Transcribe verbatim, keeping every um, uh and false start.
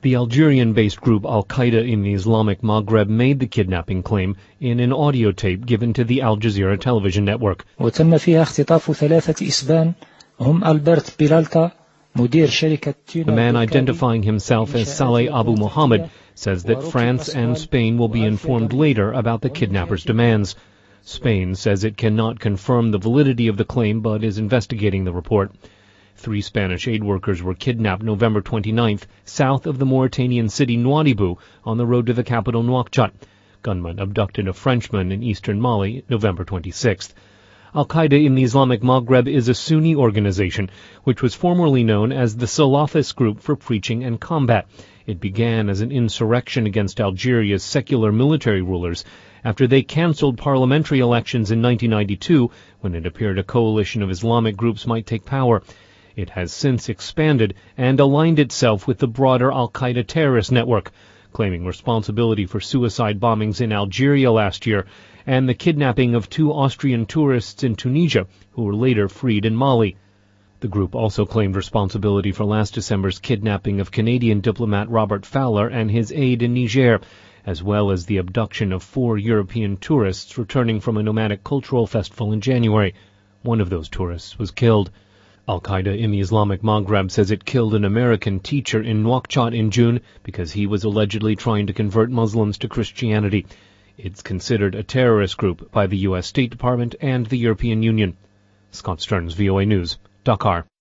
The Algerian-based group Al-Qaeda in the Islamic Maghreb made the kidnapping claim in an audio tape given to the Al Jazeera television network. وتم فيها اختطاف ثلاثة إسبان هم ألبرت بيرالتا مدير شركة The man identifying himself as Saleh Abu Mohammed says that France and Spain will be informed later about the kidnappers' demands. Spain says it cannot confirm the validity of the claim but is investigating the report. Three Spanish aid workers were kidnapped November twenty-ninth south of the Mauritanian city Nouadhibou on the road to the capital Nouakchott. Gunmen abducted a Frenchman in eastern Mali November twenty-sixth. Al-Qaeda in the Islamic Maghreb is a Sunni organization which was formerly known as the Salafist Group for Preaching and Combat. It began as an insurrection against Algeria's secular military rulers after they cancelled parliamentary elections in nineteen ninety-two when it appeared a coalition of Islamic groups might take power. It has since expanded and aligned itself with the broader Al-Qaeda terrorist network, claiming responsibility for suicide bombings in Algeria last year and the kidnapping of two Austrian tourists in Tunisia who were later freed in Mali. The group also claimed responsibility for last December's kidnapping of Canadian diplomat Robert Fowler and his aide in Niger, as well as the abduction of four European tourists returning from a nomadic cultural festival in January. One of those tourists was killed. Al-Qaeda in the Islamic Maghreb says it killed an American teacher in Nouakchott in June because he was allegedly trying to convert Muslims to Christianity. It's considered a terrorist group by the U S State Department and the European Union. Scott Stearns, V O A News, Dakar.